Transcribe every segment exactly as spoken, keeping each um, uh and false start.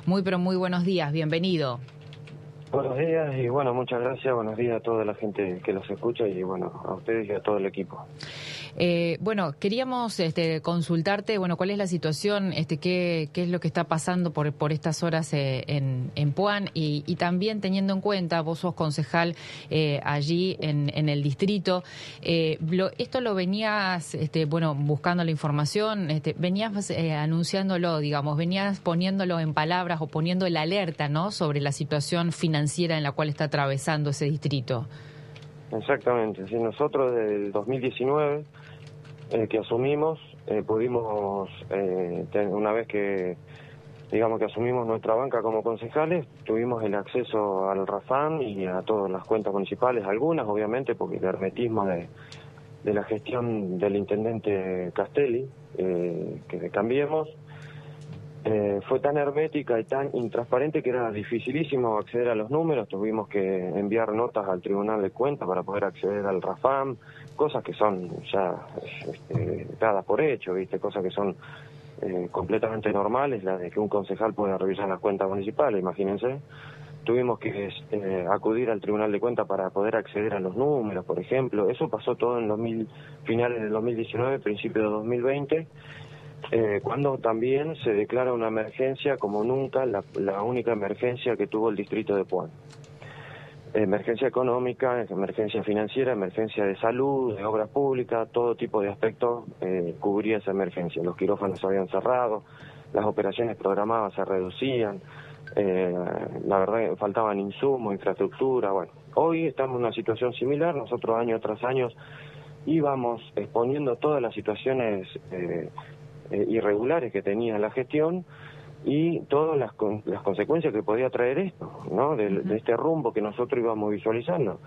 Muy, pero muy buenos días, bienvenido. Buenos días y bueno, muchas gracias, buenos días a toda la gente que los escucha y bueno, a ustedes y a todo el equipo. Eh, bueno, queríamos este, consultarte, bueno, cuál es la situación, este, qué, qué es lo que está pasando por, por estas horas eh, en, en Puan y, y también teniendo en cuenta, vos sos concejal eh, allí en, en el distrito, eh, lo, esto lo venías, este, bueno, buscando la información, este, venías eh, anunciándolo, digamos, venías poniéndolo en palabras o poniendo el alerta, ¿no?, sobre la situación financiera en la cual está atravesando ese distrito. Exactamente, sí, nosotros desde el dos mil diecinueve eh, que asumimos, eh, pudimos, eh, ten, una vez que, digamos que asumimos nuestra banca como concejales, tuvimos el acceso al RAFAM y a todas las cuentas municipales, algunas obviamente, porque el hermetismo de, de la gestión del intendente Castelli, eh, que de Cambiemos, Eh, fue tan hermética y tan intransparente que era dificilísimo acceder a los números. Tuvimos que enviar notas al Tribunal de Cuentas para poder acceder al RAFAM, cosas que son ya este, dadas por hecho, ¿viste? Cosas que son eh, completamente normales, las de que un concejal pueda revisar las cuentas municipales, imagínense. Tuvimos que eh, acudir al Tribunal de Cuentas para poder acceder a los números, por ejemplo. Eso pasó todo en dos mil, finales del dos mil diecinueve, principios de dos mil veinte. Eh, cuando también se declara una emergencia como nunca, la, la única emergencia que tuvo el distrito de Puan. Emergencia económica, emergencia financiera, emergencia de salud, de obras públicas, todo tipo de aspectos eh, cubría esa emergencia. Los quirófanos se habían cerrado, las operaciones programadas se reducían, eh, la verdad faltaban insumos, infraestructura. Bueno, hoy estamos en una situación similar. Nosotros año tras año íbamos exponiendo todas las situaciones eh, Eh, irregulares que tenía la gestión y todas las, con, las consecuencias que podía traer esto, ¿no? De, de este rumbo que nosotros íbamos visualizando.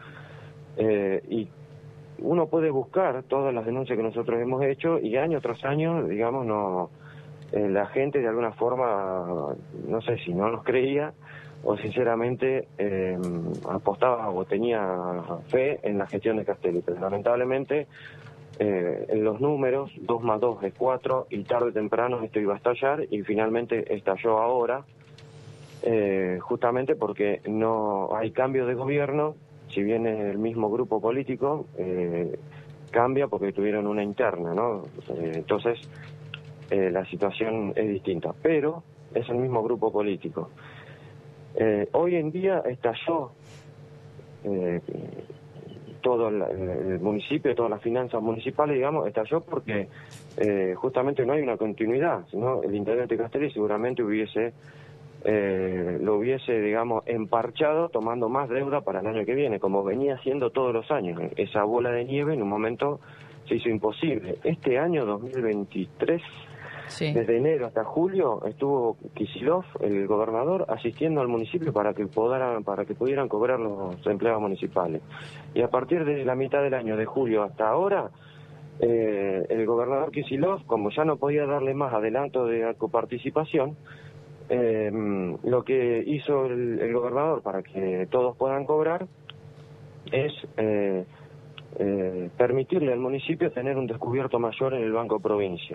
Eh, y uno puede buscar todas las denuncias que nosotros hemos hecho y año tras año, digamos, no eh, la gente de alguna forma, no sé si no nos creía o sinceramente eh, apostaba o tenía fe en la gestión de Castelli, pero lamentablemente Eh, en los números, dos más dos es cuatro, y tarde o temprano esto iba a estallar, y finalmente estalló ahora, eh, justamente porque no hay cambio de gobierno, si bien es el mismo grupo político, eh, cambia porque tuvieron una interna, ¿no? Eh, entonces, eh, la situación es distinta, pero es el mismo grupo político. Eh, hoy en día estalló eh, todo el, el municipio, todas las finanzas municipales, digamos, estalló porque eh, justamente no hay una continuidad, ¿no? El intendente Castelli seguramente hubiese eh, lo hubiese, digamos, emparchado tomando más deuda para el año que viene, como venía haciendo todos los años. Esa bola de nieve en un momento se hizo imposible. Este año dos mil veintitrés, sí, desde enero hasta julio, estuvo Kicillof, el gobernador, asistiendo al municipio para que pudieran, para que pudieran cobrar los empleados municipales. Y a partir de la mitad del año, de julio hasta ahora, eh, el gobernador Kicillof, como ya no podía darle más adelanto de coparticipación, eh, lo que hizo el, el gobernador para que todos puedan cobrar es eh, eh, permitirle al municipio tener un descubierto mayor en el Banco Provincia.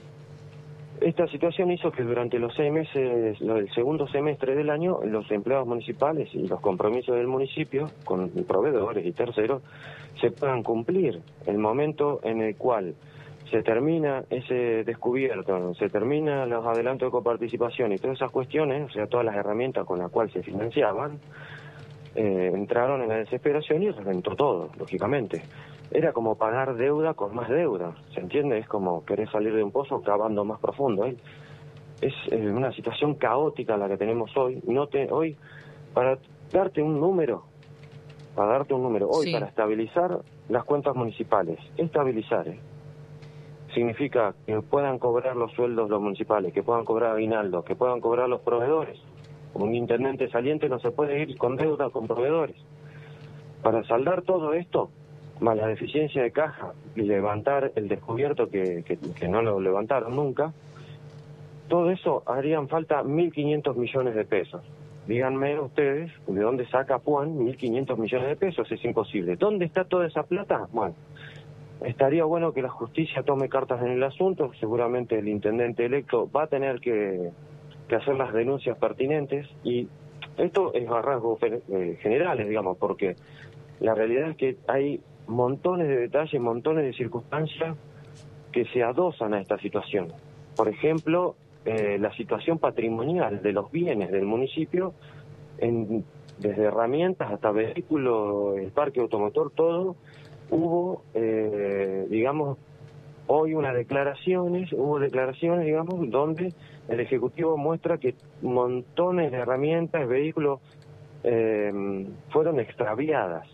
Esta situación hizo que durante los seis meses, el segundo semestre del año, los empleados municipales y los compromisos del municipio con proveedores y terceros se puedan cumplir. El momento en el cual se termina ese descubierto, se termina los adelantos de coparticipación y todas esas cuestiones, o sea, todas las herramientas con las cuales se financiaban, eh, entraron en la desesperación y reventó todo, lógicamente. Era como pagar deuda con más deuda, ¿se entiende? Es como querer salir de un pozo cavando más profundo. ¿eh? Es eh, una situación caótica la que tenemos hoy. No te, hoy, para darte un número, para darte un número, hoy sí, para estabilizar las cuentas municipales, estabilizar, ¿eh? significa que puedan cobrar los sueldos los municipales, que puedan cobrar aguinaldos, que puedan cobrar los proveedores. Un intendente saliente no se puede ir con deuda con proveedores. Para saldar todo esto, más la deficiencia de caja y levantar el descubierto que, que, que no lo levantaron nunca, todo eso harían falta mil quinientos millones de pesos. Díganme ustedes, ¿de dónde saca Puan mil quinientos millones de pesos? Es imposible. ¿Dónde está toda esa plata? Bueno, estaría bueno que la justicia tome cartas en el asunto. Seguramente el intendente electo va a tener que que hacer las denuncias pertinentes, y esto es a rasgos eh, generales, digamos, porque la realidad es que hay montones de detalles, montones de circunstancias que se adosan a esta situación. Por ejemplo, eh, la situación patrimonial de los bienes del municipio, en, desde herramientas hasta vehículos, el parque automotor, todo, hubo, eh, digamos, hoy unas declaraciones, hubo declaraciones, digamos, donde el Ejecutivo muestra que montones de herramientas, vehículos, eh, fueron extraviadas.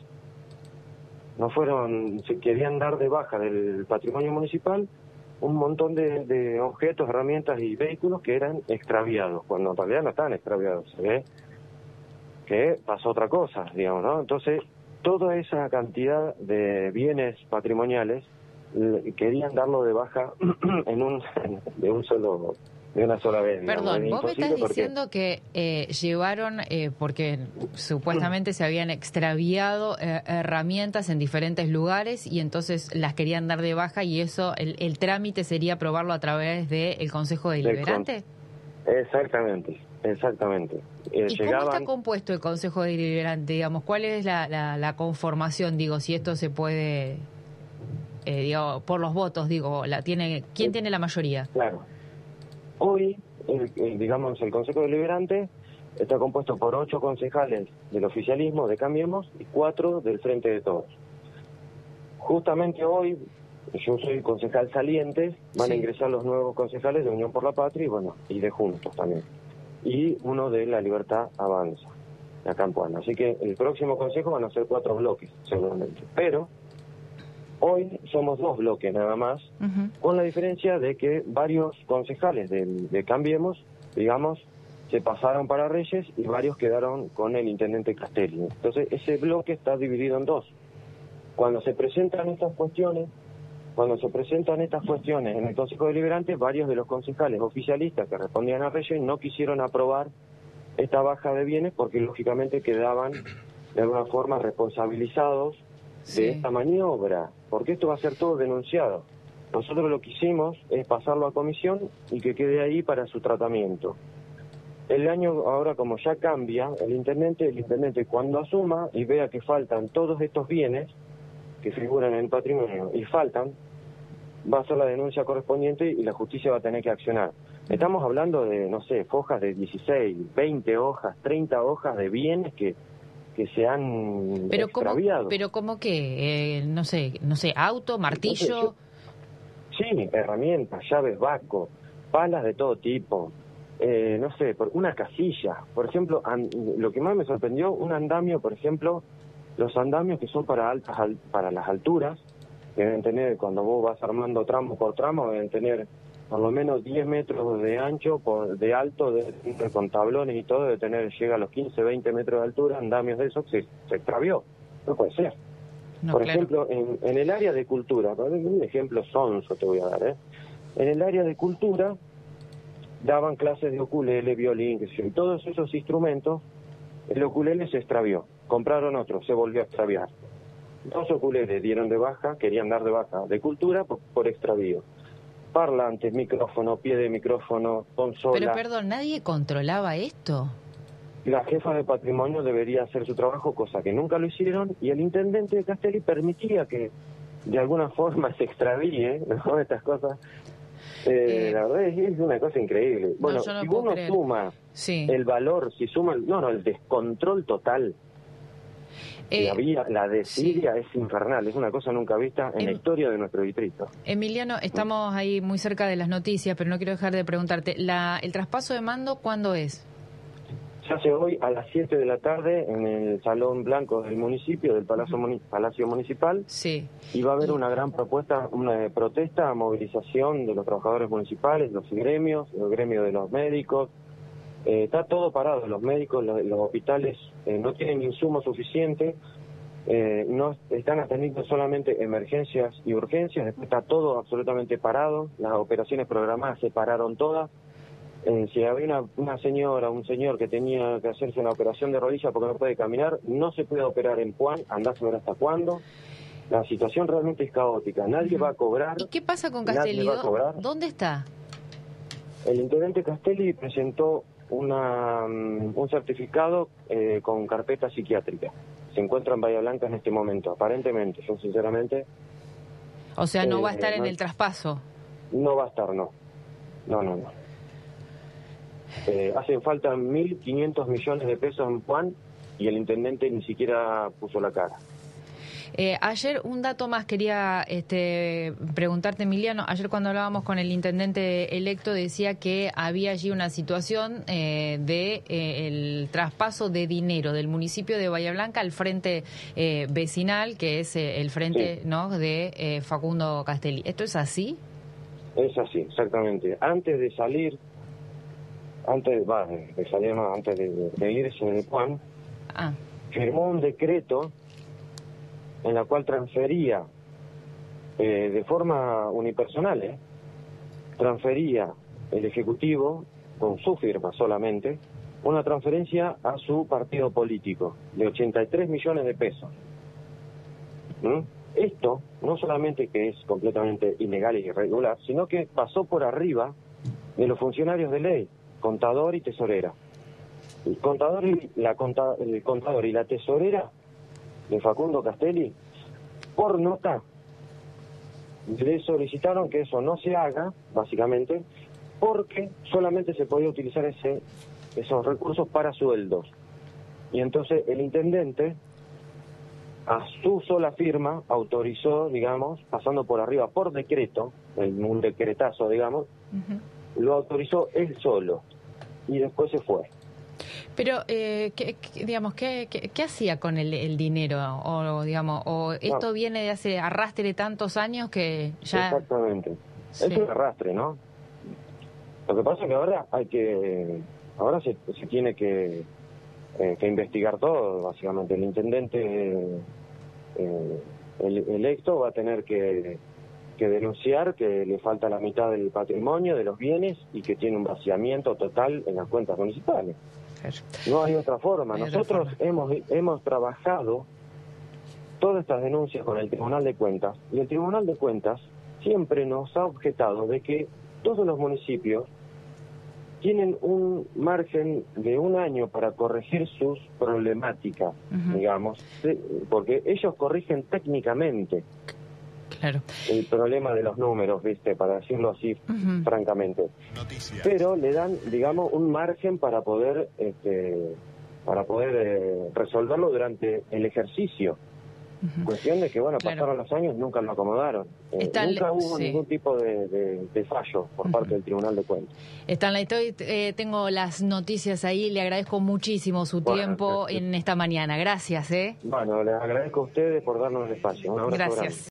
No fueron, se querían dar de baja del patrimonio municipal un montón de, de objetos, herramientas y vehículos que eran extraviados, cuando en realidad no estaban extraviados, se ve que pasó otra cosa, digamos, ¿no? Entonces, toda esa cantidad de bienes patrimoniales querían darlo de baja en un de un solo de una sola vez. Perdón, digamos. vos me estás porque... diciendo que eh, llevaron, eh, porque supuestamente se habían extraviado eh, herramientas en diferentes lugares y entonces las querían dar de baja, y eso, el, el trámite sería aprobarlo a través del Consejo Deliberante. Con... Exactamente, exactamente. Eh, ¿Y llegaban... cómo está compuesto el Consejo Deliberante? Digamos, ¿cuál es la, la, la conformación? Digo, si esto se puede... Eh, digo, por los votos, digo, la tiene ¿quién tiene la mayoría? Claro. Hoy, el, el, digamos, el Consejo Deliberante está compuesto por ocho concejales del oficialismo, de Cambiemos, y cuatro del Frente de Todos. Justamente hoy, yo soy concejal saliente, van sí. a ingresar los nuevos concejales de Unión por la Patria y, bueno, y de Juntos también. Y uno de La Libertad Avanza, acá en Puan. Así que el próximo consejo van a ser cuatro bloques, seguramente. Pero... hoy somos dos bloques nada más, uh-huh. con la diferencia de que varios concejales de, de Cambiemos, digamos, se pasaron para Reyes y varios quedaron con el intendente Castelli. Entonces, ese bloque está dividido en dos. Cuando se presentan estas cuestiones, cuando se presentan estas cuestiones en el Consejo Deliberante, varios de los concejales oficialistas que respondían a Reyes no quisieron aprobar esta baja de bienes porque, lógicamente, quedaban de alguna forma responsabilizados sí. de esta maniobra, porque esto va a ser todo denunciado. Nosotros lo que hicimos es pasarlo a comisión y que quede ahí para su tratamiento. El año ahora, como ya cambia, el intendente, el intendente cuando asuma y vea que faltan todos estos bienes que figuran en el patrimonio y faltan, va a hacer la denuncia correspondiente y la justicia va a tener que accionar. Estamos hablando de, no sé, hojas de dieciséis, veinte hojas, treinta hojas de bienes que que se han pero extraviado. Cómo, pero como que, eh, no sé, no sé, auto, martillo... Entonces, yo, sí, herramientas, llaves Vasco, palas de todo tipo, eh, no sé, por una casilla. Por ejemplo, and, lo que más me sorprendió, un andamio, por ejemplo, los andamios que son para altas para las alturas, que deben tener, cuando vos vas armando tramo por tramo, deben tener por lo menos diez metros de ancho, por, de alto, de, de, con tablones y todo, de tener, llega a los quince, veinte metros de altura, andamios de esos, se, se extravió. No puede ser. No, por claro. ejemplo, en, en el área de cultura, un ejemplo sonso te voy a dar, ¿eh? En el área de cultura daban clases de ukulele, violín, que sé, y todos esos instrumentos, el ukulele se extravió, compraron otro, se volvió a extraviar. Dos ukuleles dieron de baja, querían dar de baja de cultura por, por extravío. Parlantes, micrófono, pie de micrófono, consola. Pero perdón, ¿nadie controlaba esto? La jefa de patrimonio debería hacer su trabajo, cosa que nunca lo hicieron, y el intendente de Castelli permitía que de alguna forma se extravíe, ¿no? Estas cosas. Eh, eh, la verdad es, es una cosa increíble. Bueno, no, no si uno creer. suma sí. el valor, si suma, el, no, no, el descontrol total. Eh, la, vía, la desidia sí. es infernal, es una cosa nunca vista en em, la historia de nuestro distrito. Emiliano, estamos ahí muy cerca de las noticias, pero no quiero dejar de preguntarte, la, ¿el traspaso de mando cuándo es? Se hace hoy a las siete de la tarde en el Salón Blanco del municipio, del Palacio, uh-huh. Muni- Palacio Municipal, sí. y va a haber una gran propuesta, una protesta, movilización de los trabajadores municipales, los gremios, el gremio de los médicos. Eh, está todo parado, los médicos, los, los hospitales eh, no tienen insumos suficientes, eh, no están atendiendo solamente emergencias y urgencias, después está todo absolutamente parado, las operaciones programadas se pararon todas. Eh, si había una, una señora, un señor que tenía que hacerse una operación de rodilla porque no puede caminar, no se puede operar en Puan, andás a ver hasta cuándo. La situación realmente es caótica, nadie uh-huh. va a cobrar. ¿Y qué pasa con Castelli? ¿Dónde está? El intendente Castelli presentó una, un certificado eh, con carpeta psiquiátrica. Se encuentra en Bahía Blanca en este momento, aparentemente. Yo sinceramente... O sea, no eh, va a estar no, en el traspaso. No va a estar, no. No, no, no. Eh, hacen falta mil quinientos millones de pesos en Puan y el intendente ni siquiera puso la cara. Eh, ayer, un dato más quería este, preguntarte, Emiliano. Ayer cuando hablábamos con el intendente electo decía que había allí una situación eh, de eh, el traspaso de dinero del municipio de Bahía Blanca al frente eh, vecinal, que es eh, el frente Sí. ¿no? de eh, Facundo Castelli. ¿Esto es así? Es así, exactamente. Antes de salir, antes va, de salir, no, antes de, de irse de Puan, Ah. firmó un decreto en la cual transfería eh, de forma unipersonal, eh, transfería el Ejecutivo, con su firma solamente, una transferencia a su partido político de ochenta y tres millones de pesos. ¿Mm? Esto no solamente que es completamente ilegal e irregular, sino que pasó por arriba de los funcionarios de ley, contador y tesorera. El contador y la, conta, el contador y la tesorera de Facundo Castelli, por nota, le solicitaron que eso no se haga, básicamente, porque solamente se podía utilizar ese, esos recursos para sueldos. Y entonces el intendente, a su sola firma, autorizó, digamos, pasando por arriba por decreto, en un decretazo, digamos, uh-huh. Lo autorizó él solo y después se fue. Pero, eh, ¿qué, qué, digamos, ¿qué, qué, qué hacía con el, el dinero? O, digamos, o esto no. viene de hace arrastre de tantos años que ya... Exactamente. Sí. Es un arrastre, ¿no? Lo que pasa es que ahora hay que... Ahora se, se tiene que, eh, que investigar todo, básicamente. El intendente eh, el electo va a tener que, que denunciar que le falta la mitad del patrimonio, de los bienes, y que tiene un vaciamiento total en las cuentas municipales. No hay otra forma. Hay Nosotros otra forma. hemos hemos trabajado todas estas denuncias con el Tribunal de Cuentas, y el Tribunal de Cuentas siempre nos ha objetado de que todos los municipios tienen un margen de un año para corregir sus problemáticas, uh-huh. digamos, porque ellos corrigen técnicamente. Claro. El problema de los números, ¿viste? Para decirlo así, uh-huh. francamente. Noticias. Pero le dan, digamos, un margen para poder este, para poder eh, resolverlo durante el ejercicio. Uh-huh. Cuestión de que, bueno, claro. pasaron los años, nunca lo acomodaron. Eh, nunca hubo sí. ningún tipo de, de, de fallo por uh-huh. parte del Tribunal de Cuentas. Stanley, estoy, eh, tengo las noticias ahí. Le agradezco muchísimo su bueno, tiempo sí. en esta mañana. Gracias. ¿eh? Bueno, les agradezco a ustedes por darnos el espacio. Un abrazo Gracias. grande.